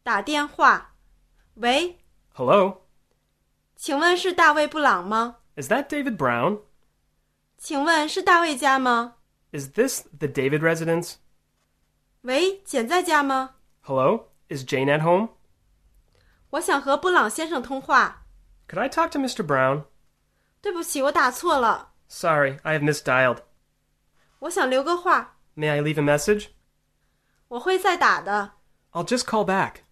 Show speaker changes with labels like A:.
A: 打电话。喂
B: Hello?
A: 请问是大卫布朗吗？
B: Is that David Brown?
A: 请问是大卫家吗？
B: Is this the David residence?
A: 喂，简在家吗？
B: Hello? Is Jane at home?
A: 我想和布朗先生通话。
B: Could I talk to Mr. Brown?
A: 对不起，我打错了。
B: Sorry, I have misdialed.
A: 我想留个话。
B: May I leave a message?
A: 我会再打的。
B: I'll just call back.